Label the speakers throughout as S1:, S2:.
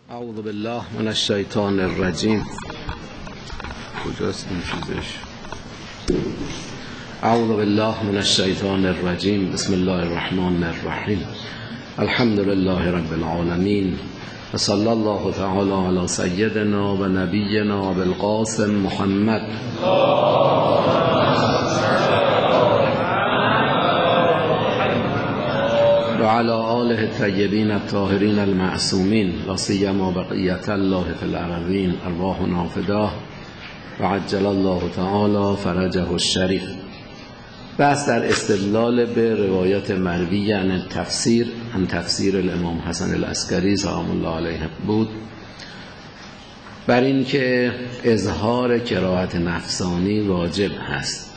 S1: اعوذ بالله من الشیطان الرجیم. کجاست این چیزش؟ اعوذ بالله من الشیطان الرجیم. بسم الله الرحمن الرحیم. الحمد لله رب العالمین و صلی الله تعالی علی سیدنا و نبینا بالقاسم محمد و علی آله الطیبین الطاهرین المعصومین و سیما بقیة الله فی الارضین ارواحنا فداه و عجل الله تعالی فرجه الشریف. بحث در استدلال به روایات مرویه عن تفسیر الامام حسن العسکری سلام الله علیه بود، بر این که اظهار قرائت نفسانی واجب هست.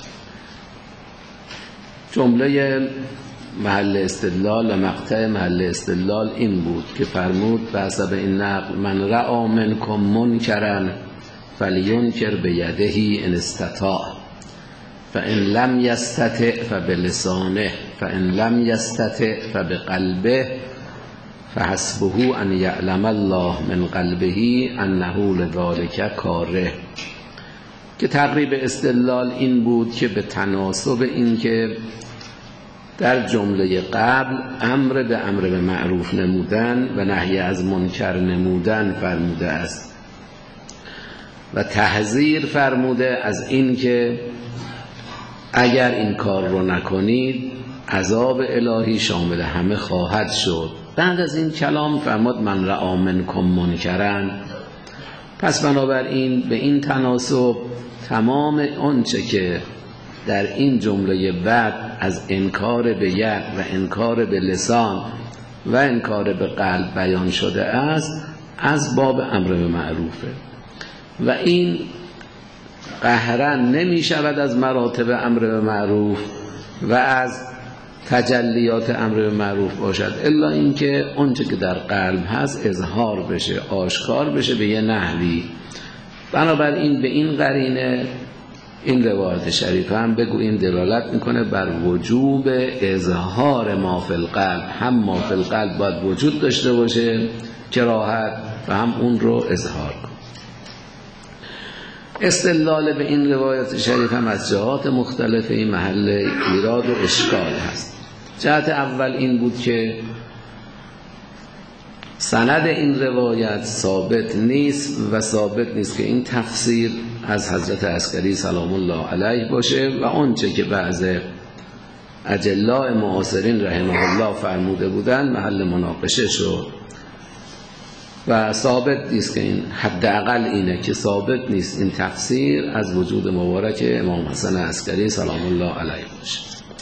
S1: جمله محل استدلال و مقطع محل استدلال این بود که فرمود بحثب این نقل من رأى منکم منکرا فلینکر بیده ان استطاع فان لم یستطع فبلسانه فان لم یستطع فبقلبه فحسبه ان یعلم الله من قلبه انه لذلک کاره. که تقریب استدلال این بود که به تناسب این که در جمله قبل امر به معروف نمودن و نهی از منکر نمودن فرموده است و تحذیر فرموده از این که اگر این کار رو نکنید عذاب الهی شامل همه خواهد شد. بعد از این کلام فرمود من رأى منکم منکرا. پس بنابراین به این تناسب تمام آنچه که در این جمله بعد از انکار به ید و انکار به لسان و انکار به قلب بیان شده است از باب امر به معروفه و این قهرا نمی شود از مراتب امر به معروف و از تجلیات امر به معروف باشد الا اینکه اونچه که در قلب هست اظهار بشه، آشکار بشه به یه نحوی. بنابراین به این قرینه این روایت شریفه هم بگوییم دلالت میکنه بر وجوب اظهار ما فی القلب. هم ما فی القلب باید وجود داشته باشه کراهت و هم اون رو اظهار کن. استدلال به این روایت شریف هم از جهات مختلف این محل ایراد و اشکال هست. جهت اول این بود که سند این روایت ثابت نیست و ثابت نیست که این تفسیر از حضرت عسکری سلام الله علیه باشه و آنچه که بعض اجلاء معاصرین رحمه الله فرموده بودن محل مناقشه شد و ثابت نیست که این حداقل اینه که ثابت نیست این تفسیر از وجود مبارک امام حسن عسکری سلام الله علیه باشه.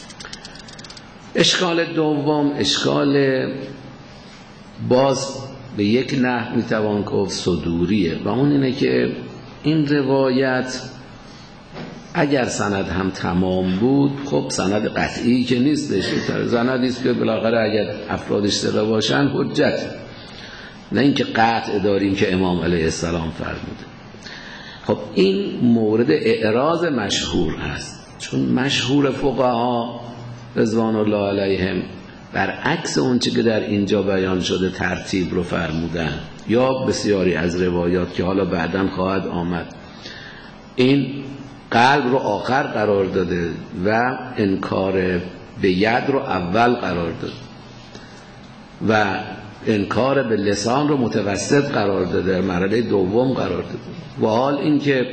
S1: اشکال دوم اشکال باز به یک نحو میتوان گفت صدوریه و اون اینه که این روایت اگر سند هم تمام بود خب سند قطعی که نیستش، سندی است که بالاخره اگر افرادش اشتباه باشن حجت، نه اینکه قطع داریم که امام علیه السلام فرموده. خب این مورد اعراض مشهور هست، چون مشهور فقها رضوان الله علیهم برعکس اونچه که در اینجا بیان شده ترتیب رو فرمودن یا بسیاری از روایات که حالا بعداً خواهد آمد این قلب رو آخر قرار داده و انکار به ید رو اول قرار داده و انکار به لسان رو متوسط قرار داده، مرحله دوم قرار داده. و حال این که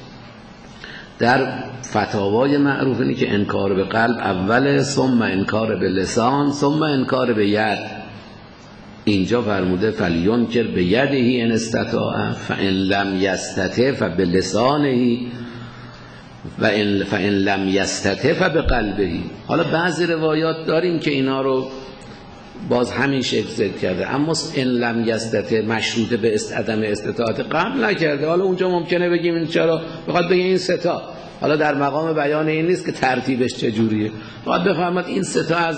S1: در فتاوای معروف اینه که انکار به قلب اوله، ثم انکار به لسان، ثم انکار به ید. اینجا فرموده فلینکر به یده ان استطاع فان لم یستطع فبلسانه و فان لم یستطع فبقلبه. حالا بعضی روایات داریم که اینا رو باز همین شکل ذکر کرده، اما ان لم یستطع مشروط به عدم استطاعت قبل نکرده. حالا اونجا ممکنه بگیم این چرا بخواد بگه این ستا، حالا در مقام بیان این نیست که ترتیبش چجوریه، باید بفهمد این ستا از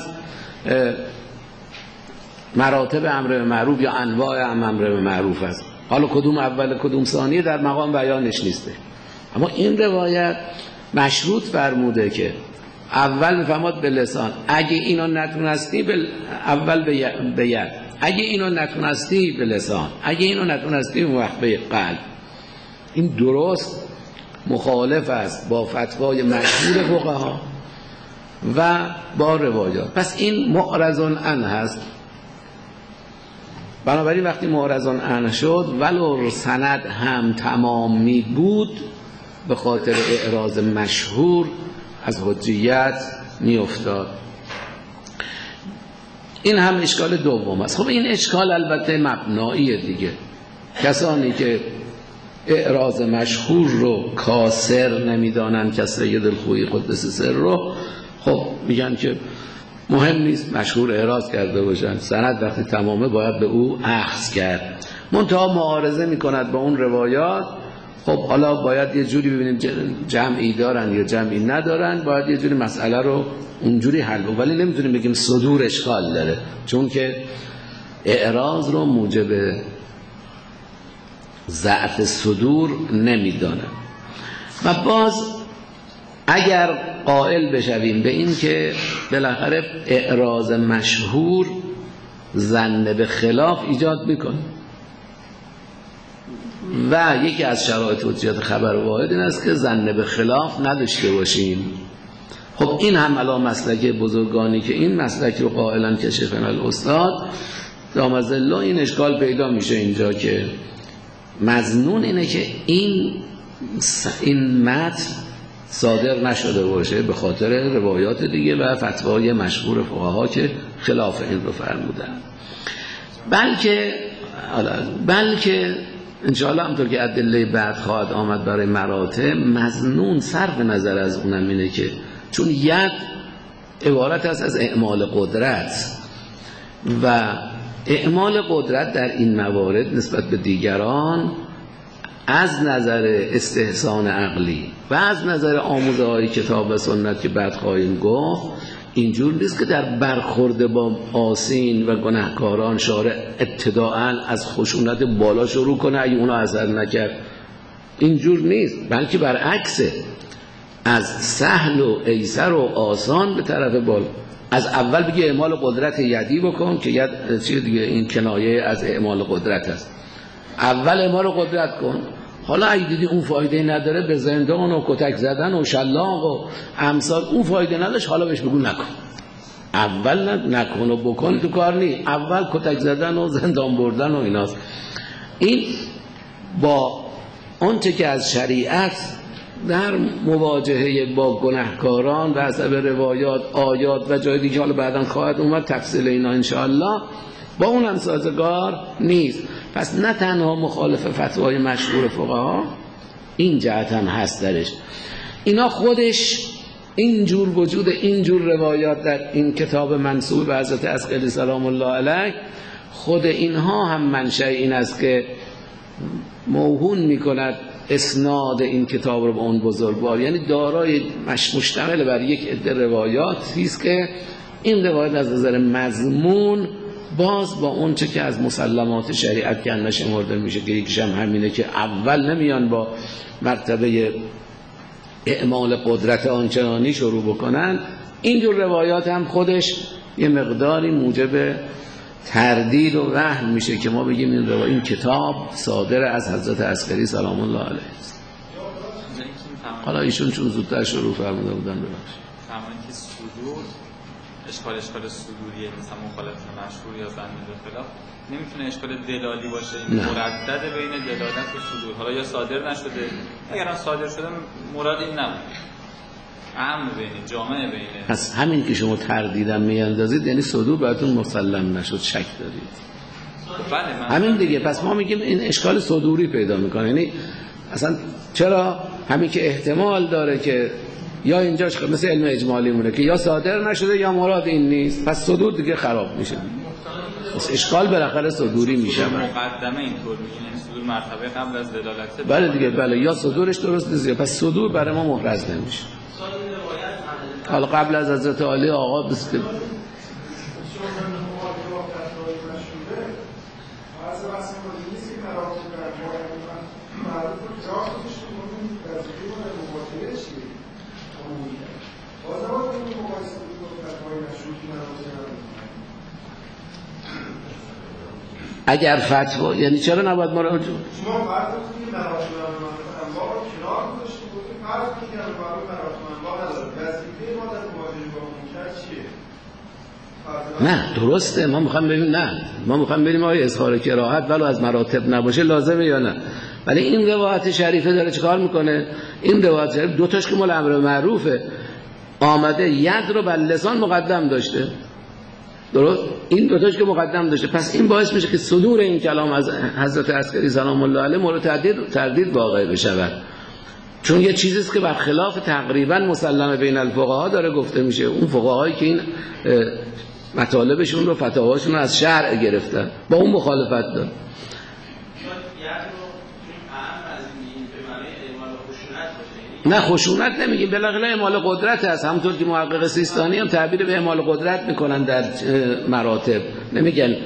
S1: مراتب امر به معروف یا انواع امر به معروف است. حالا کدوم اول کدوم ثانیه در مقام بیانش نیسته، اما این روایت مشروط فرموده که اول میفهمد به لسان، اگه اینا نتونستی اول به ید، اگه اینو نتونستی به لسان، اگه اینو نتونستی اون وقت به قلب. این درست مخالف است با فتوای مشهور فقها و با روایات. پس این معرض عنه هست. بنابراین وقتی معرض عنه شد ولو سند هم تمام می بود به خاطر اعراض مشهور از حجیت می افتاد. این هم اشکال دوم است. خب این اشکال البته مبناییه دیگه. کسانی که اعراض مشهور رو کاسر نمیدانن که سید الخوئی قدس سر رو، خب میگن که مهم نیست مشهور اعراض کرده باشن، سند وقتی تمامه باید به او اخذ کرد. منتها معارضه میکند با اون روایات. خب حالا باید یه جوری ببینیم جمعی دارن یا جمعی ندارن، باید یه جوری مسئله رو اونجوری حل کنیم. ولی نمیتونیم بگیم صدور اشکال داره، چون که اعراض رو موجب ضعف صدور نمیدانه. و باز اگر قائل بشویم به این که بالاخره اعراض مشهور ظن به خلاف ایجاد میکنه و یکی از شرایط حجیت خبر واحد این است که ظن به خلاف نداشته باشیم. خب این هم علا مسلک بزرگانی که این مسلک رو قائلن که شیخنا الاستاد دام ظله، این اشکال پیدا میشه اینجا که مظنون اینه که این متن صادر نشده باشه به خاطر روایات دیگه و فتوای مشهور فقها که خلاف این رو فرمودن. بلکه انشاءالله همطور که ادله بعد خواهد آمد برای مراتب، مظنون صرف نظر از اونم اینه که چون ید عبارت است از اعمال قدرت و اعمال قدرت در این موارد نسبت به دیگران از نظر استحسان عقلی و از نظر آموزه های کتاب و سنت که بعد خواهیم گفت اینجور نیست که در برخورد با آسین و گناهکاران شارع ابتداءً از خشونت بالا شروع کنه اگه اونا اثر نکرد. اینجور نیست، بلکه برعکسه، از سهل و ایسر و آسان به طرف بالا. از اول بگی اعمال قدرت یدی بکن که ید چیه دیگه، این کنایه از اعمال قدرت است. اول اعمال قدرت کن، حالا اگه دیدی اون فایده نداره به زندان و کتک زدن و شلاق و امثال اون فایده نداشت، حالا بهش بگو نکن. اول نکن و بکن تو کار نی، اول کتک زدن و زندان بردن و ایناست. این با آنچه که از شریعت در مواجهه با گناهکاران و حسب روایات، آیات و جای دیگه حالا بعداً خواهد اومد تفصیل اینا انشاءالله، با اون هم سازگار نیست. پس نه تنها مخالف فتوای مشهور فقها، این جهت هم هست درش. اینا خودش اینجور وجود اینجور روایات در این کتاب منسوب به حضرت عسقلی سلام الله علیه، خود اینها هم منشأ این است که موهون میکند اسناد این کتاب رو به اون بزرگوار، یعنی دارای مشتمل بر یک عده روایاتی است که این روایات از نظر مضمون باز با اون چه که از مسلمات شریعت که شمرده میشه که یکیش هم همینه که اول نمیان با مرتبه اعمال قدرت آنچنانی شروع بکنن. اینجور روایات هم خودش یه مقداری موجب تردید و وهم میشه که ما بگیم این کتاب صادر از حضرت عسقلی سلام الله علیه است. حالا ایشون چون زودتر شروع فرموده بودن ببخشید.
S2: زمانی که صدور اشکال صدوریه مثلا مخالفت مشهور یا ظن به خلاف، نمیتونه اشکال دلالی باشه، مردد بین دلالت و صدور. حالا یا صادر نشده، اگر هم صادر شده مراد این نبود، عام بین جامعه بین.
S1: پس همین که شما تردیدم میاندازید یعنی صدور براتون مسلم نشد، شک دارید.
S2: بله
S1: همین دیگه. پس ما میگیم این اشکال صدوری پیدا میکنه، یعنی اصلا چرا همین که احتمال داره که یا اینجاش مثل علم اجمالی مونه که یا صادر نشده یا مراد این نیست، پس صدور دیگه خراب میشه. پس اشکال بالاخره صدوری میشه.
S2: مقدمه اینطور میگن صدور مرتبه قبل از دلالت.
S1: بله دیگه، بله، یا صدورش درست نیست پس صدور برای ما محرز نمیشه. حالا قبل از حضرت علی آقا بسید اگر فتوا یعنی چرا نباید مراجعه؟
S3: شما فرض کنید که مراتب انواع رو کنار گذاشته بودید، فرض کنید که مراتب انواع نداره، وظیفه ما در مواجهه با منکر چیه؟
S1: نه درسته، ما میخوام ببینیم، نه ما میخوام ببینیم آیا اظهار کراهت ولو از مراتب نباشه لازمه یا نه. ولی این روایت شریفه داره چیکار میکنه؟ این روایت شریف دو تاش که مال امر معروفه، آمده ید رو بر لسان مقدم داشته، درست؟ این دو تاش که مقدم داشته، پس این باعث میشه که صدور این کلام از حضرت عسکری سلام الله علیه مورد تردید واقع بشود، چون یه چیزی است که برخلاف تقریبا مسلمه بین الفقها داره گفته میشه. اون فقهایی که این مطالبشون رو فتاواشون رو از شرع گرفتن با اون مخالفت دارن. نه خشونت نمیگیم، بالاخره اعمال قدرت هست، همونطور که محقق سیستانی هم تعبیر به اعمال قدرت میکنن در مراتب، نمیگن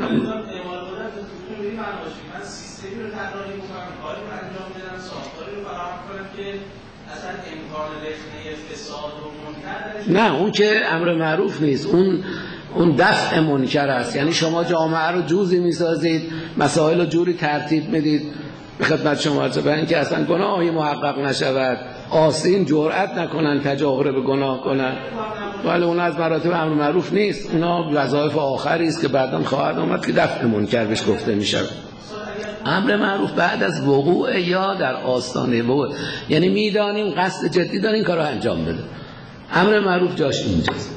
S1: نه اون که امر معروف نیست، اون دفع منکر است. یعنی شما جامعه رو جوزی میسازید، مسائل رو جوری ترتیب میدید به خدمت شما برای اینکه اصلا گناهی محقق نشود، آسین جرأت نکنن تجاور به گناه کنن، ولی اون از مراتب امر معروف نیست، اونا وظایف آخری است که بعداً خواهد آمد که دفع منکر بهش گفته میشه. امر معروف بعد از وقوع یا در آستانه وقوع، یعنی میدانیم قصد جدی داریم کارو انجام بده. امر معروف جاش اینجاست.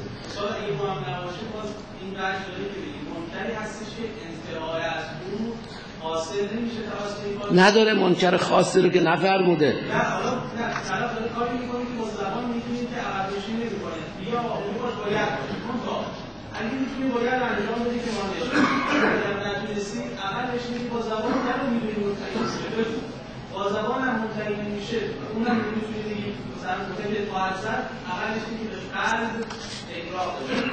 S1: نداره منکر خاصی رو که نفرموده.
S3: نه حالا نه طرف داره کاری میکنه که با زبان میتونید که عقب‌کشی نمی‌کنه، بیا باید باید اگه میتونی باید انجام بدی که ما نتونستید عقبش میگی با زبان رو میدونی متعین با زبان هم متعین میشه، اونم میتونی دیگه مثلا متعین خواهد زد عقبش میگی به قلب اقرار کنه.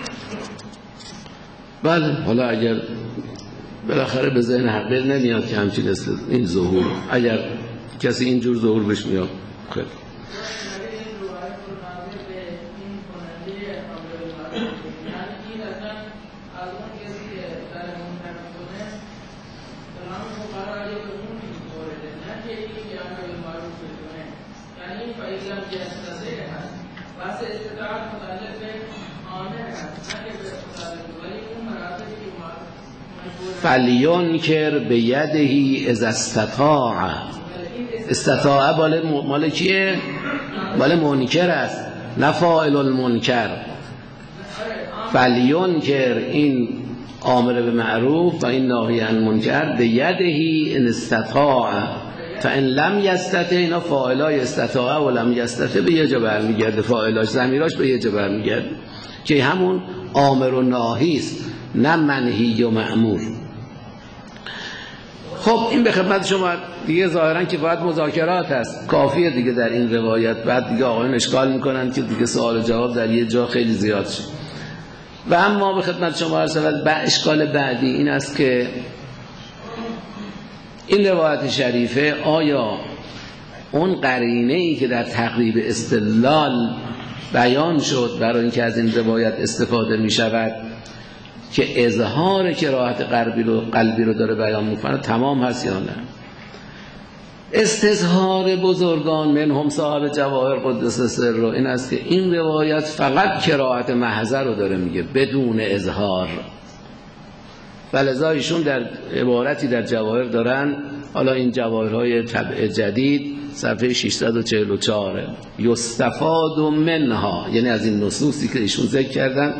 S1: بله حالا اگر بالاخره به ذهن حقیق نمیاد که همچین این ظهور، اگر کسی اینجور ظهور بهش میاد خیلی فلیونکر به یدهی از استطاع. استطاع مال کیه؟ مال منکر است، نه فاعل المنکر. فلیونکر این آمر به معروف و این ناهی عن منکر به یدهی ان استطاع، فان لم یستطع، اینا فاعلای استطاع و لم یستطع به یه جا برمیگرده، فاعلاش ضمیراش به یه جا برمیگرده که همون آمر و ناهی است، نه منهی و مأمور. خب این به خدمت شما دیگه ظاهرا که باید مذاکرات هست، کافیه دیگه در این روایت. بعد دیگه آقایون اشکال میکنن که دیگه سوال و جواب در یه جا خیلی زیاد شد. و اما به خدمت شما عرض شود اشکال بعدی این است که این روایت شریفه آیا اون قرینه‌ای که در تقریب استدلال بیان شد برای اینکه از این روایت استفاده می شود که اظهار کراهت قلبی رو داره بیان میکنه تمام هست یا نه؟ استظهار بزرگان منهم صاحب جواهر قدس سر رو این است که این روایت فقط کراهت محض رو داره میگه بدون اظهار. فلذا ایشون در عبارتی در جواهر دارن، حالا این جواهرهای طبع جدید صفحه 644 یستفاد منها، یعنی از این نصوصی که ایشون ذکر کردن،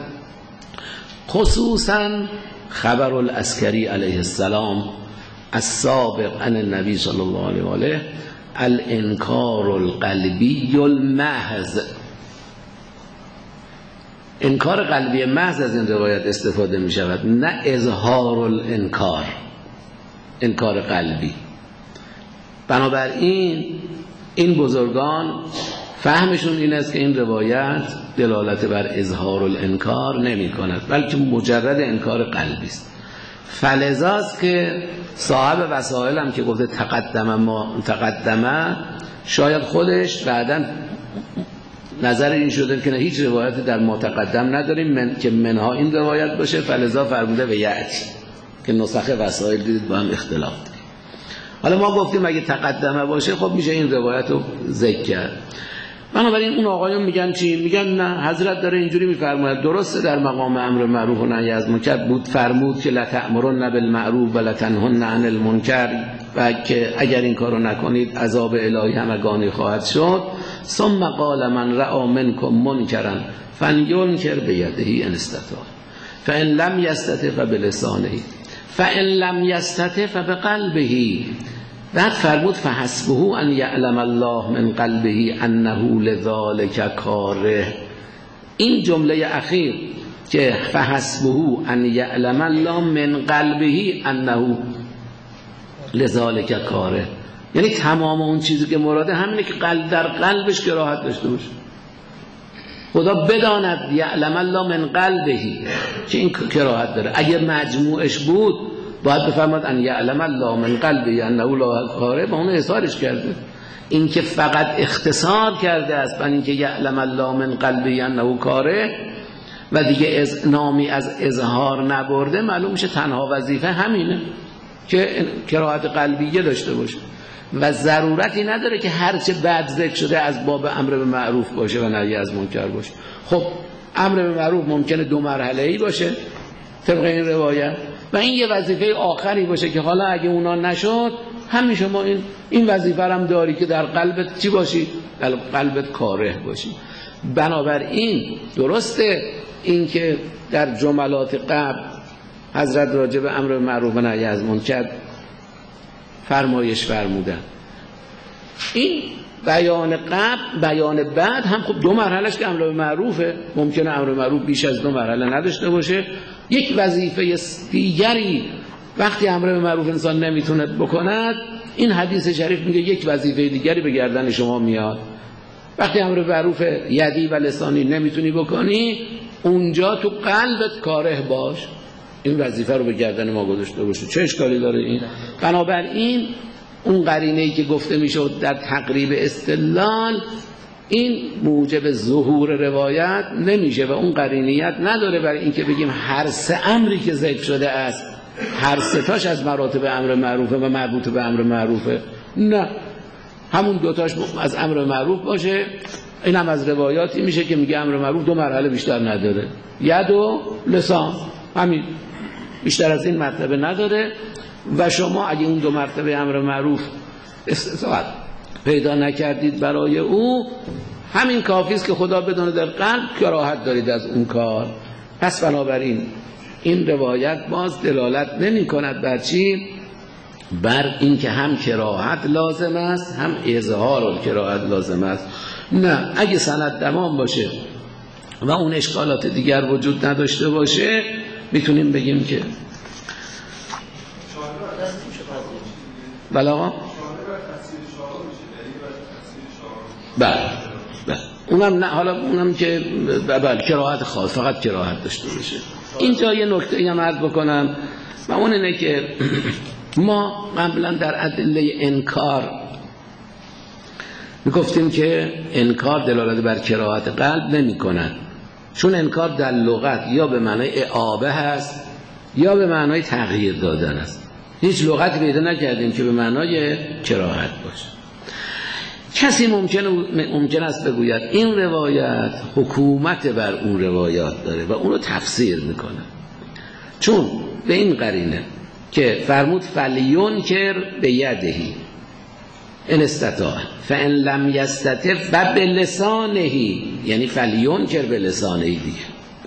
S1: خصوصا خبر العسکری علیه السلام السابق عن النبی صلی الله علیه و آله الانکار القلبی المحض. انکار قلبی محض از این روایت استفاده می شود، نه اظهار الانکار، انکار قلبی. بنابراین این بزرگان فهمشون این است که این روایت دلالت بر اظهار الانکار نمی کند، بلکه مجرد انکار قلبی است. فلذاست که صاحب وسائل هم که گفته تقدمه شاید خودش بعداً نظر این شده که نه هیچ روایت در ما تقدم نداریم که منها این روایت باشه، فلذا فرموده به یأتی که نسخ وسائل دیدید با هم اختلاف داره. حالا ما گفتیم اگه تقدمه باشه خب میشه این روایت رو ذکر کرد. بنابراین اون آقایون میگن چی؟ میگن نه، حضرت داره اینجوری میفرماید، درسته در مقام امر معروف و نهی از منکر بود، فرمود که لتأمرن بالمعروف و لتنهن عن المنکر، و که اگر این کارو نکنید عذاب الهی همگانی خواهد شد. ثم قال من رأى منکم منکرا فلینکر بیده ان استطاع فان لم یستطع فبلسانه فان لم یستطع فبقلبه. بعد فرمود فحسبه ان یعلم الله من قلبه انه لذلک کاره. این جمله اخیر که فحسبه ان یعلم الله من قلبه انه لذلک کاره، یعنی تمام اون چیزی که مراده همینه که قلب در قلبش کراهت داشته باشه. خدا بداند یعلم الله من قلبه که این کراهت داره. اگر مجموعش بود باید بفرماد ان یعلم الله من قلبه انه لا کاره، با اون اظهارش کرده. این که فقط اختصار کرده است بر اینکه یعلم الله من قلبه انه کاره و دیگه نامی از اظهار نبرده، معلوم میشه تنها وظیفه همینه که کراهت قلبیه داشته باشه و ضرورتی نداره که هرچه بد ذکر شده از باب امر به معروف باشه و نهی از منکر باشه. خب امر به معروف ممکنه 2 مرحله‌ای باشه طبق این روایت و این یه وظیفه آخری باشه که حالا اگه اونا نشد همین شما این وظیفه هم داری که در قلبت چی باشی؟ در قلبت کاره باشی. بنابراین درسته این که در جملات قبل حضرت راجع به امر به معروف و نهی از منکر فرمایش فرمودن. این بیان قبل، بیان بعد هم خب 2 مرحلهش که امر به معروفه، ممکنه امر به معروف بیش از 2 مرحله نداشته باشه. یک وظیفه دیگری وقتی امر به معروف انسان نمیتونه بکند، این حدیث شریف میگه یک وظیفه دیگری به گردن شما میاد. وقتی امر به معروف یدی و لسانی نمیتونی بکنی، اونجا تو قلبت کاره باش، این وظیفه رو به گردن ما گذاشته باشه. چه اشکالی داره این؟ بنابراین اون قرینه‌ای که گفته میشد در تقریب استدلال، این موجب ظهور روایت نمیشه و اون قرینیت نداره برای اینکه بگیم هر 3 امری که ذکر شده است هر 3 تاش از مراتب امر معروفه و مربوط به امر معروفه. نه، همون 2 تاش از امر معروف باشه. این هم از روایاتی میشه که میگه امر معروف 2 مرحله بیشتر نداره، ید و لسان، همین، بیشتر از این مرتبه نداره. و شما اگه اون 2 مرتبه امر معروف استطاعت پیدا نکردید برای او، همین کافی است که خدا بدونه در قلب کراهت دارید از اون کار. پس بنابراین این روایت باز دلالت نمی کند بر چی؟ بر این که هم کراهت لازم است هم اظهار کراهت لازم است. نه، اگه سند تمام باشه و اون اشکالات دیگر وجود نداشته باشه، میتونیم بگیم که بله آقا؟ بله اونم نه، حالا اونم که بله کراهت خاص، فقط کراهت داشته باشه. اینجا یه نکته هم عرض بکنم و اون اینه که ما قبلا در ادله انکار میگفتیم که انکار دلالت بر کراهت قلب نمی کند، چون انکار در لغت یا به معنای اعابه هست یا به معنای تغییر دادن است. هیچ لغتی پیدا نکردیم که به معنای کراهت باشه. کسی ممکن است بگوید این روایت حکومت بر اون روایات داره و اون رو تفسیر میکنه، چون به این قرینه که فرمود فلیونکر بیدهی ان استطاع فان لم یستطع فبلسانه، یعنی فلیونکر بلسانه دیگه.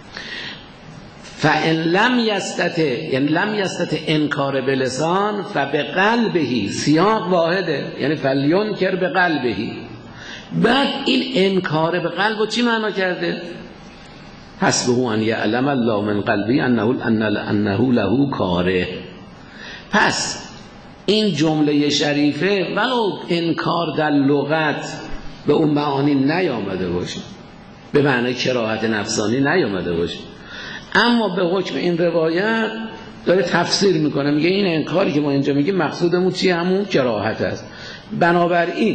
S1: فان لم یستطع یعنی لم یستطع انکار بلسان فبقلبه، سیاق واحده، یعنی فلیونکر بقلبه. بعد این انکار به قلب رو چی معنا کرده؟ حسبه ان یعلم الله من قلبه انه له کاره. پس این جمله شریفه ولو انکار در لغت به اون معانی نیامده باشه، به معنی کراهت نفسانی نیامده باشه، اما به حکم این روایت داره تفسیر میکنه، میگه این انکاری که ما اینجا میگیم مقصودمون چیه؟ همون کراهت است. بنابراین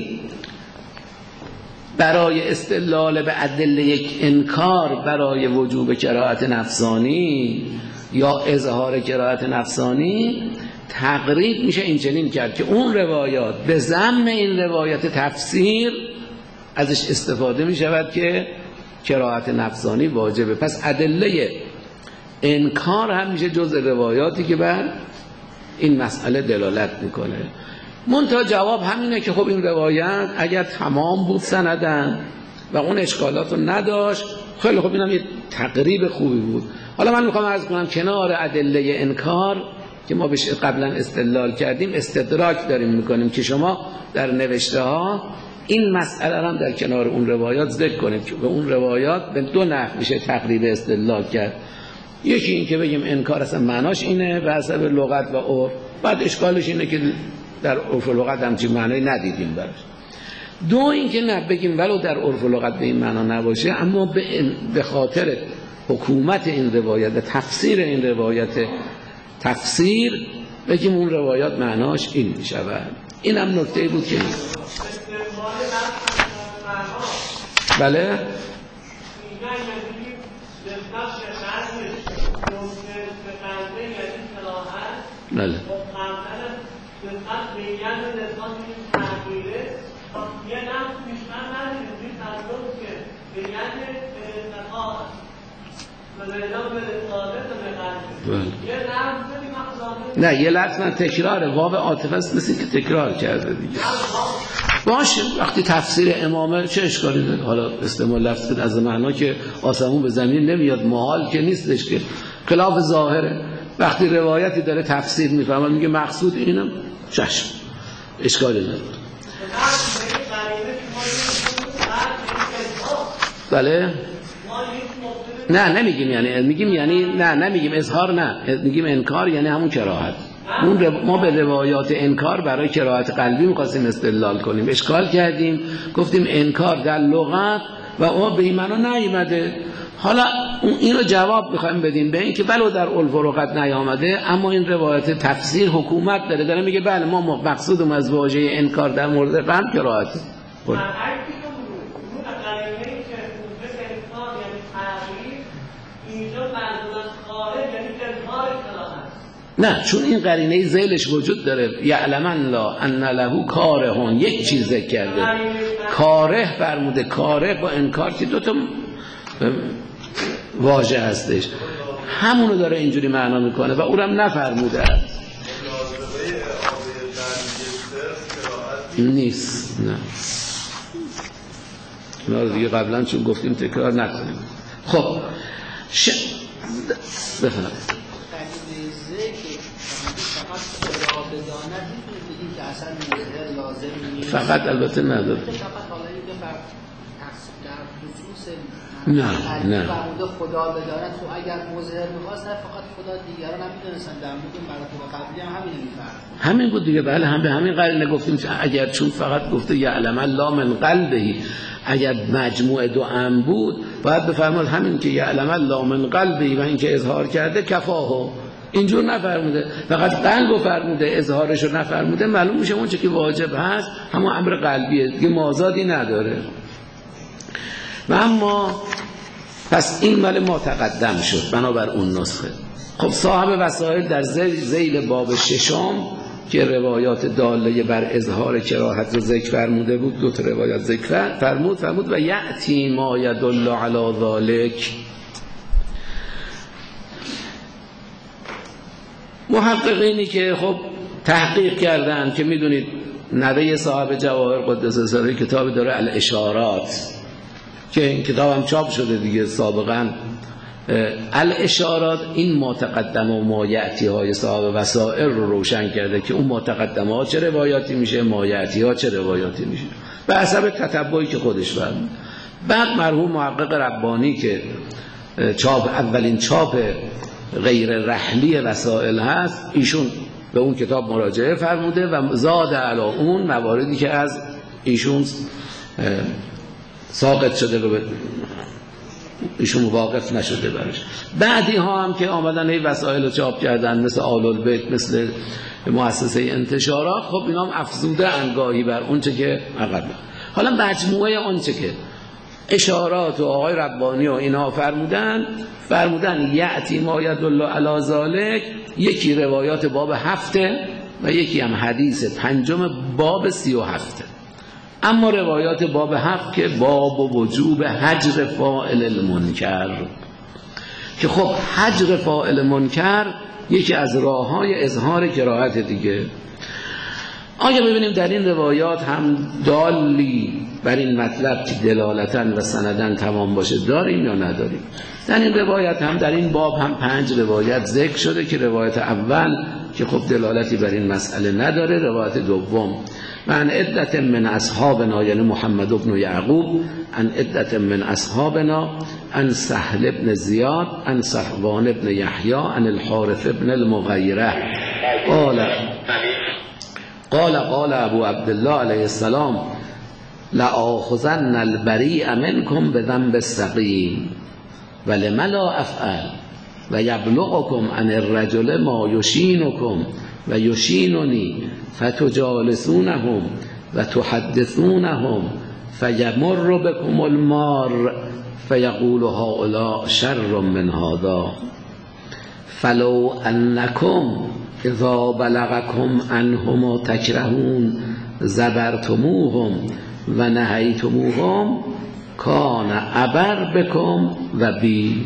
S1: برای استدلال به ادله یک انکار برای وجوب کراهت نفسانی یا اظهار قرائت نفسانی، تقریب میشه این چنین کرد که اون روایات به ضمن این روایت تفسیر ازش استفاده میشود که قرائت نفسانی واجبه. پس ادله انکار هم میشه جز روایاتی که بر این مسئله دلالت میکنه. منتها جواب همینه که خب این روایت اگر تمام بود سندن و اون اشکالات رو نداشت، خیلی خب اینم یه تقریب خوبی بود. حالا من میخوام عرض کنم کنار ادله انکار که ما بهش قبلا استدلال کردیم، استدراک داریم میکنیم که شما در نوشته ها این مسئله هم در کنار اون روایات ذکر کنیم که به اون روایات به دو نحو میشه تقریب استدلال کرد. یکی این که بگیم انکار اصلا معناش اینه به حسب لغت و عرف، بعد اشکالش اینه که در عرف و لغت همچین معنی ندیدیم براش. دو این که نه بگیم ولو در عرف و لغت به این معنا نباشه، اما به خاطر حکومت این روایت و تفسیر این روایت تفسیر بگیم اون روایات معناش این می شود. این هم نکته بود که بله بله نه یه لفظ من تکراره، واو عاطفه است، مثل که تکرار کرده دیگه. باشه وقتی تفسیر امامه چه اشکالی داره؟ حالا استعمال لفظ از معنا که آسمون به زمین نمیاد، محال که نیستش که خلاف ظاهره. وقتی روایتی داره تفسیر میفهمه میگه مقصود اینم، چشم اشکالی نداره. بله نه نمیگیم یعنی میگیم یعنی نه نمیگیم اظهار، نه میگیم انکار یعنی همون کراهت. ما به روایات انکار برای کراهت قلبی می‌خواستیم استدلال کنیم، اشکال کردیم گفتیم انکار در لغت و ما به این معنا نیامده. حالا این رو جواب می‌خوایم بدیم به این که ولو در عرف و لغت نیامده، اما این روایت تفسیر حکومت داره میگه بله ما مقصودم از واژه انکار در مورد قلب کراهت. نه چون این قرینه ذیلش وجود داره، یعلمن لا ان له کارهون، یک چیز ذکر کرده، کاره فرموده، کاره با انکار که دو تا واژه هستش، همونو داره اینجوری معنا میکنه و اونم نفرموده است. نیست نه ما دیگه قبلا چون گفتیم تکرار نکنیم. خب بفرمایید. فقط البته نداره. نه
S4: خدا بداند تو اگر مظهر می‌خواست فقط خدا، دیگران هم می‌دونستن در مورد مراتب قبلی هم همین می‌فرمود.
S1: همین بود دیگه. بله هم به همین قرینه گفتیم اگر چون فقط گفته یعلم الله من قلبه، اگر مجموع دو ام بود باید بفرماد همین که یعلم الله من قلبه و این که اظهار کرده کفاهو، اینجور نفرموده، فقط قلبو فرموده، اظهارشو نفرموده. معلوم میشه اون چه که واجب هست همون امر قلبیه دیگه، مازادی نداره. و اما پس این مال ما تقدم شد بنابر اون نسخه. خب صاحب وسائل در ذیل باب ششم که روایات داله بر اظهار کراهت رو ذکر فرموده بود، دو تا روایات ذکر فرمود و یأتی ما یدل علی ذلک. محققینی که خب تحقیق کردن که میدونید نوه صاحب جواهر قدس سره کتابی داره الاشارات که این کتاب هم چاپ شده دیگه سابقا. الاشارات این ما تقدم و ما یأتی های صاحب وسائل رو روشن کرده که اون ما تقدم ها چه روایاتی میشه، ما یأتی ها چه روایاتی میشه به حسب تتبعی که خودش فرمود. بعد مرحوم محقق ربانی که اولین چاپ غیر رحلی وسائل هست، ایشون به اون کتاب مراجعه فرموده و زاد علی اون مواردی که از ایشون ساقط شده رو ایشون واقف نشده برش. بعدی ها هم که آمدن این وسائل رو چاپ کردن مثل آل البیت، مثل مؤسسه انتشارات، خب اینا هم افزوده انگاهی بر اون چه که عقب. حالا مجموعه اون چه که اشارات و آقای ربانی و اینا فرمودن یأتی ما یدل علی ذلک، یکی روایات باب 7 و یکی هم حدیث 5 باب 37. اما روایات باب 7 که باب وجوب حجر فاعل المنکر، که خب حجر فاعل منکر یکی از راه‌های اظهار کراهت دیگه. آیا ببینیم در این روایات هم دالی بر این مطلب که دلالتاً و سنداً تمام باشه داریم یا نداریم؟ در این روایت هم در این باب هم 5 روایت ذکر شده که روایت اول که خب دلالتی بر این مسئله نداره، روایت دوم عن عدت من اصحابنا یعنی محمد بن یعقوب عن عدت من اصحابنا عن سهل بن زیاد عن صفوان بن یحیی عن الحارث بن المغیره قال ابو عبدالله علیه السلام لآخذن البریء منکم بذنب السقیم ولم لا افعل و یبلغکم عن الرجل ما یشینکم و یشیننی فتجالسونهم و تحدثونهم فیمر بكم المار فیقول هؤلاء شر من هذا فلو انکم اذا بلغکم عنهم تکرهون زبرتموهم و نهیتموهم کان ابر بکم و بی.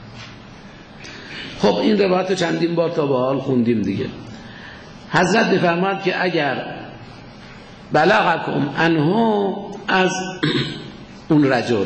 S1: خب این روایت چندین بار تا به حال خوندیم دیگه. حضرت بفرماد که اگر بلغکم عنه، از اون رجل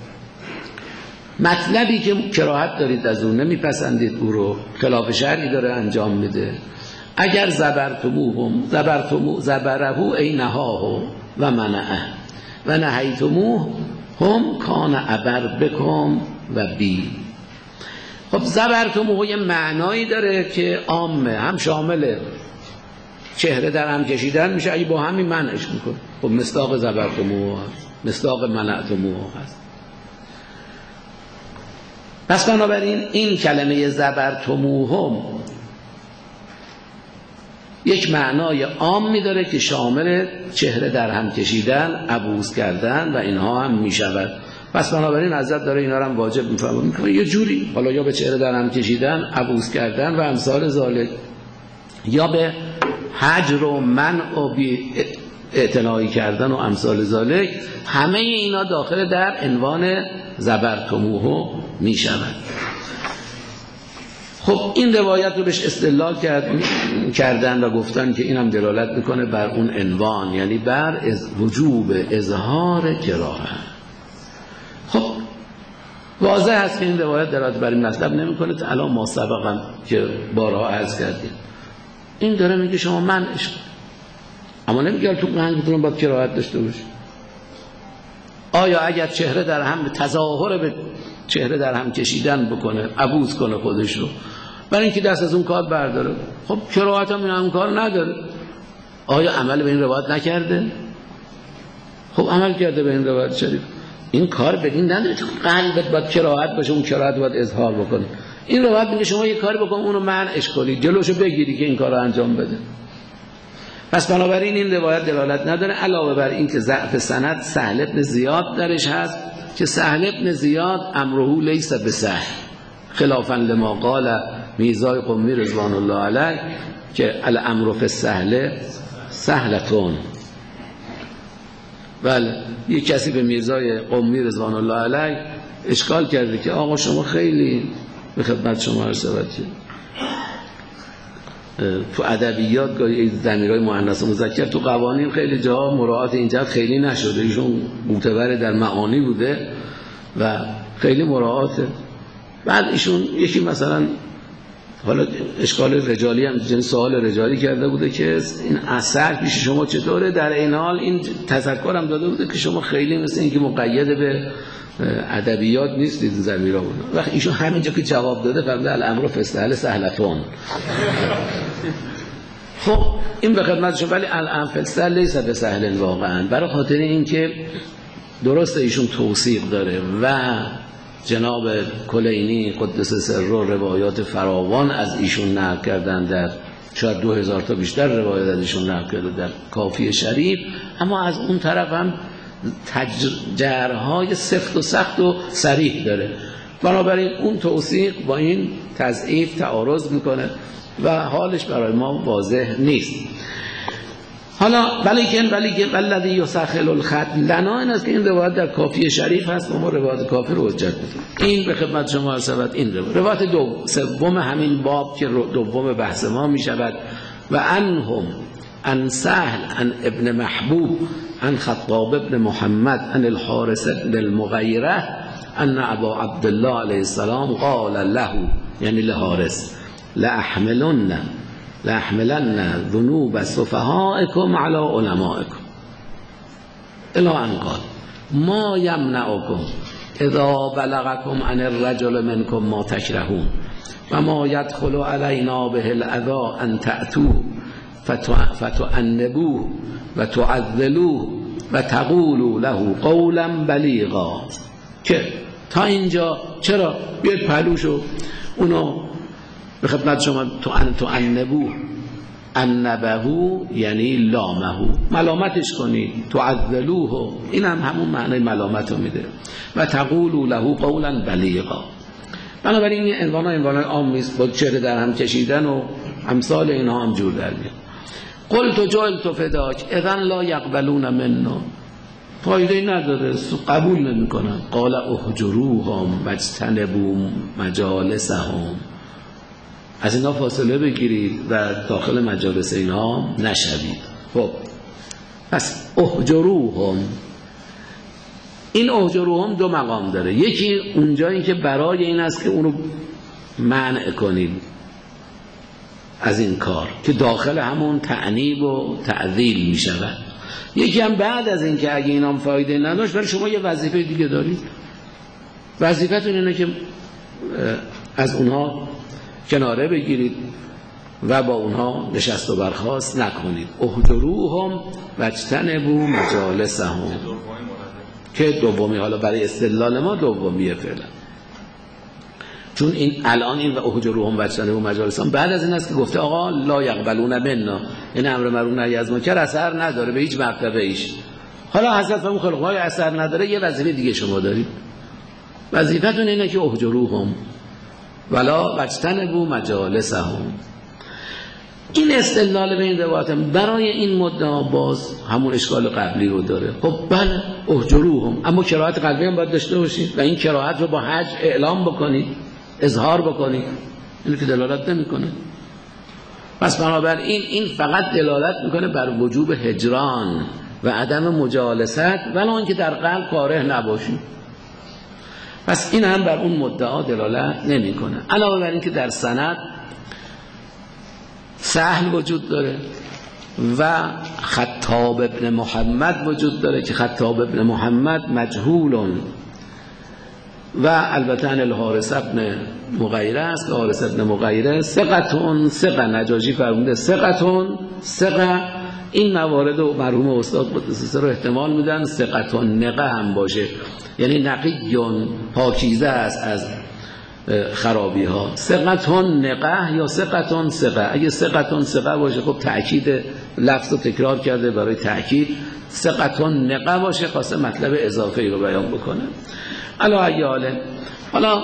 S1: مطلبی که کراهت دارید از اون، نمیپسندید او رو، خلاف شرعی داره انجام میده، اگر زبرتموهم زبره ای نهاه و منعه و نهیتموه هم کان ابر بکم و بی. خب زبرتموه یه معنایی داره که عامه، هم شامل چهره در هم کشیدن میشه، اگه با همین منعش میکن. خب مصداق زبرتموه هست، مصداق منعتموه هست. پس بنابراین این کلمه زبرتموهم یک معنای عام میداره که شامل چهره در هم کشیدن، عبوس کردن و اینها هم میشود. پس بنابراین حضرت داره اینا رو هم واجب میکنه یه جوری، حالا یا به چهره در هم کشیدن، عبوس کردن و امثال ذالک، یا به حجر و منع و اعتنایی کردن و امثال ذالک، همه اینا داخل در عنوان زبرتموه میشود. خب این روایت رو بهش استدلال کردن و گفتن که این هم دلالت میکنه بر اون عنوان، یعنی بر وجوب اظهار کراهت. خب واضح هست که این روایت دلالت بر این مطلب نمیکنه. الان ما سبقا که بارها عرض کردیم این داره میگه شما منعش کن، اما نمیگه تو منع میتونم باید کراهت داشته باشی. آیا اگر چهره در هم تظاهر به چهره در هم کشیدن بکنه، عبوس کنه خودش رو، برای اینکه دست از اون کار برداره، خب کراهت هم این کار نداره، آیا عمل به این روایت نکرده؟ خب عمل کرده به این روایت شریف. این کار بدین نداره تو قلبت باید کراهت باشه، اون کراهت باید اظهار بکنه. این روایت میگه شما یه کاری بکن اونو منعش کنی، جلوشو بگیری که این کارو انجام بده. پس بنابراین این روایت دلالت نداره، علاوه بر این که ضعف سند سهل بن زیاد درش هست که سهل بن زیاد امره لیس بسهل، خلافا لما قال میرزای قمی رضوان الله علیه که الامر فی السهل سهلتون. بله یک کسی به میرزای قمی رضوان الله علیه اشکال کرده که آقا شما خیلی به خدمت شما عرض تو ادبیات گاهی ضمیرهای مؤنث و مذکر تو قوانین خیلی جا مراعات اینجا خیلی نشده، ایشون معتبر در معانی بوده و خیلی مراعاته. بعد ایشون یکی مثلا حالا اشکال رجالی هم سوال رجالی کرده بوده که این اثر پیش شما چطوره، در این حال این تذکر هم داده بوده که شما خیلی مثل اینکه مقید به ادبیات نیستید ضمیرها بود. وقتی ایشون همینجا که جواب داده فرموده الامر فی السهل سهلتون. خب این به خدمت شما، ولی الامر فی السهل لیس بسهل واقعا، برای خاطر اینکه درست ایشون توثیق داره و جناب کلینی قدس سر روایات فراوان از ایشون نقل کردن، در شاید 2000 تا بیشتر روایت از ایشون نقل کرده در کافی شریف، اما از اون طرف هم جرهای سفت و سخت و صریح داره، بنابراین اون توثیق با این تضعیف تعارض میکنه و حالش برای ما واضح نیست. حالا ولیکن والذی یسخل الخط لنا، این است که این روایت در کافی شریف هست و ما روایت کافی رو حجت می‌دونیم. این به خدمت شما عرض شود. این روایت سوم همین باب که دوم بحث ما میشود و انهم عن سهل عن ابن محبوب عن خطاب ابن محمد عن الحارث ابن المغیره ان ابا عبدالله علیه السلام قال له، یعنی لحارث، لأحملن ذنوب سفهائكم على علمائكم الى ان قال ما يمنعكم اذا بلغكم عن الرجل منكم ما تكرهون وما يدخل علينا به الاذى ان تأتوه فتؤنبوه وتعذلوه وتقولوا له قولا بلیغا. که تا اینجا چرا بیاید پهلوشو اونو به خدمت شما تو انبهو یعنی لامهو، ملامتش کنید، تعذلوه، این هم همون معنی ملامت رو میده، و تقولوا له قولا بلیغا. بنابراین این عنوان عام نیست، با چهره در هم کشیدن و امثال اینها هم جور در میاد. قلت جعلت فداک اذن لا یقبلون منا، فایده نداره، قبول نمیکنن. قال اهجروهم واجتنبوا مجالسهم، از اینا فاصله بگیرید و داخل مجالس اینا نشوید. خب پس اهجروهم، این اهجروهم دو مقام داره. یکی اونجایی که برای این است که اونو منع کنید از این کار که داخل همون تعنیب و تعذیل می شود. یکی هم بعد از این که اگه اینام فایده نداشت، ولی شما یه وظیفه دیگه دارید، وظیفتون اینه که از اونها کناره بگیرید و با اونها نشست و برخاست نکنید. اهجروهم واجتنبوا مجالسهم، که دومی، حالا برای استدلال ما دومیه فعلا، چون این الان این و اهجروهم واجتنبوا مجالسهم بعد از این است که گفته آقا لا یقبلون منا، این امر معروف نهی از منکر اثر نداره به هیچ مرتبه ایش. حالا حضرت اون خلقهای اثر نداره، یه وظیفه دیگه شما دارید، وظیفتون اینه که اهجروهم ولا واجتنبوا مجالسهم. این استدلال به این روایت برای این مدعا باز همون اشکال قبلی رو داره. خب بله اهجروهم، اما کراهت قلبی هم باید داشته باشید و این کراهت رو با حج اعلام بکنید، اظهار بکنید، اینو که دلالت نمیکنه. پس بنابراین این فقط دلالت میکنه بر وجوب هجران و عدم مجالست، ولی اون که در قلب کاره نباشید. پس این هم بر اون مدعا دلالت نمیکنه. علاوه بر این که در سند سهل وجود داره و خطاب ابن محمد وجود داره که خطاب ابن محمد مجهول و البته الحارث ابن مغیره است که حارث ابن مغیره ثقه، نجاشی فرموده ثقه. این موارد و مرحوم استاد قدس رو احتمال میدن ثقه نقه هم باشه، یعنی نقیون پاکیزه است از خرابی ها. ثقه نقه یا ثقه. اگه ثقه باشه خب تأکید لفظ رو تکرار کرده برای تأکید. ثقه نقه باشه خواسته مطلب اضافه رو بیان بکنه. حالا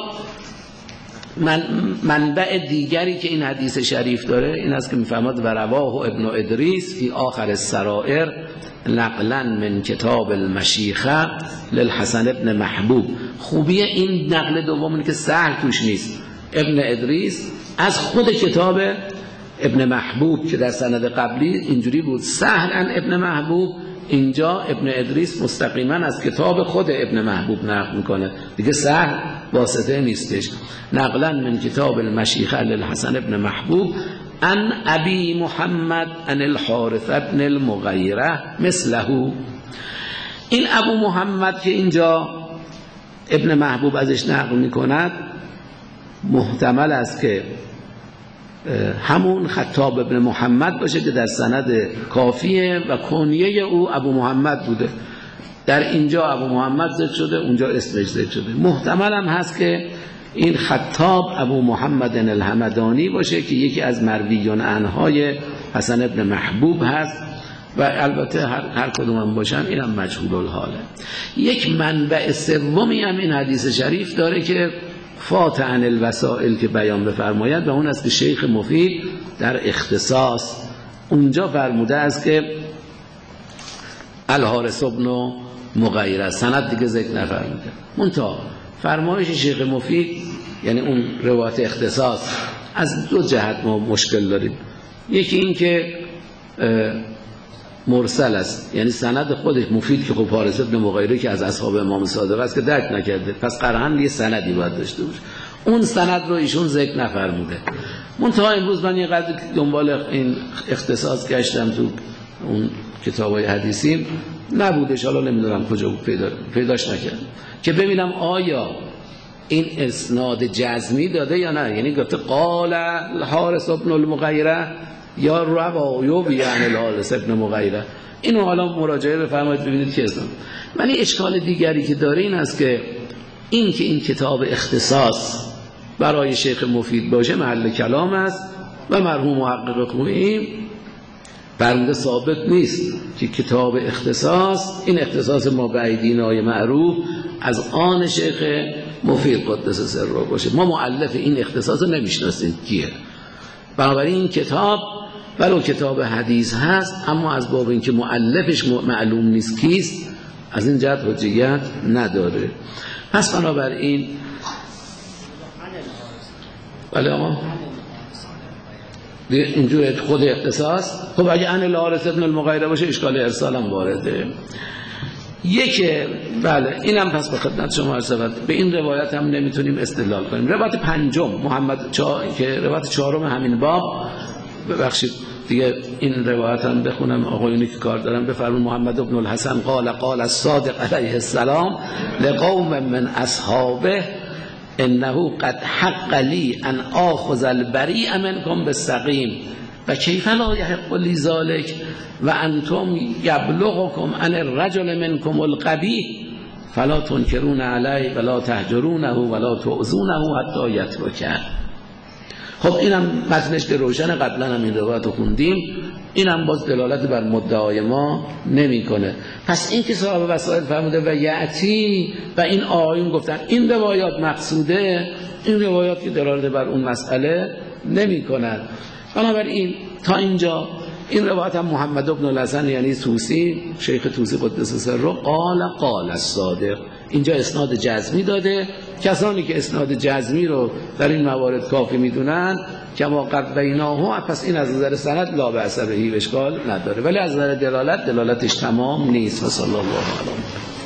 S1: منبع دیگری که این حدیث شریف داره این است که میفهمد و رواه ابن ادریس فی آخر السرائر نقلا من کتاب المشیخه للحسن ابن محبوب. خوبی این نقل دوم اینه که سهل توش نیست. ابن ادریس از خود کتاب ابن محبوب که در سند قبلی اینجوری بود سهل عن ابن محبوب، اینجا ابن ادریس مستقیما از کتاب خود ابن محبوب نقل میکنه، دیگه سهل واسطه نیستش. نقلا من کتاب المشیخه للحسن ابن محبوب ان ابی محمد ان الحارث ابن المغیره مثله. این ابو محمد که اینجا ابن محبوب ازش نقل میکند محتمل است که همون خطاب ابن محمد باشه که در سند کافیه و کنیه او ابو محمد بوده. در اینجا ابو محمد ذکر شده، اونجا اسمش ذکر شده. محتمل هم هست که این خطاب ابو محمد الحمدانی باشه که یکی از مرویان عنهای حسن ابن محبوب هست و البته هر کدوم هم باشن اینم مجهول الحاله. یک منبع سومی هم این حدیث شریف داره که فات عن الوسائل که بیان بفرماید و اون است که شیخ مفید در اختصاص اونجا فرموده است که الحارث بن مغیره، سند دیگه ذکر نفرموده. منتها فرمایش شیخ مفید یعنی اون روایت اختصاص از دو جهت ما مشکل داریم. یکی این که مرسل است، یعنی سند خودش مفید که خب حارث بن مغیره که از اصحاب امام صادق است که درک نکرده، پس قرآن یه سندی باید داشته باشه. اون سند رو ایشون ذکر نفرموده. منتها امروز من یه قدر دنبال این اختصاص گشتم تو اون کتابای حدیثی نبودش، حالا نمیدونم کجا بود، پیداش نکردم که ببینم آیا این اسناد جزمی داده یا نه. یعنی گفته قال الحارث بن المغیره یا روایو یعنی الحارث بن مغیره. اینو حالا مراجعه بفرمایید ببینید که اسم. ولی اشکال دیگری که داره این است که این کتاب اختصاص برای شیخ مفید باشه محل کلام است و مرحوم محقق خویی فرموده ثابت نیست که کتاب اختصاص، این اختصاص ما بعیدینای معروف از آن شیخ مفید قدس سره باشه. ما مؤلف این اختصاص رو نمیشناسیم کیه. بنابراین این کتاب ولو کتاب حدیث هست اما از باب اینکه مؤلفش معلوم نیست کیست، از این جهت حجیت نداره. پس بنابراین بله اما اینجور خود اختصاص، خب اگه ان الحارث ابن المغیره باشه اشکال ارسال هم وارده. بله اینم پس به خدمت شما عرض شود. به این روایت هم نمیتونیم استدلال کنیم. روایت پنجم که روایت چهارم همین باب، ببخشید دیگه این روایت هم بخونم آقایونی که کار دارن بفرمون. محمد ابن الحسن قال الصادق علیه السلام لقوم من اصحابه انه قد حق لی ان آخذ البریء منکم بالسقیم و کیف لا یحق لی ذلک و انتم یبلغکم ان الرجل منکم القبیح فلا تنکرون علیه ولا تهجرونه ولا تؤذونه حتی یترکه. خب اینم متنش روشن، قبلا هم این روایت رو خوندیم. اینم باز دلالت بر مدعای ما نمیکنه. پس این که صاحب وسائل فرموده و یعتی و این آیون گفتن این روایات مقصوده، این روایات که دلالت بر اون مسئله نمیکنن. بنابراین تا اینجا این روایت هم محمد ابن الحسن یعنی طوسی، شیخ طوسی قدس سره قال الصادق، اینجا اسناد جزمی داده. کسانی که اسناد جزمی رو در این موارد کافی میدونن که ما قد بیناه، پس این از نظر سند لا بأس به اشکال نداره، ولی از نظر دلالتش تمام نیست. صلی الله علیه و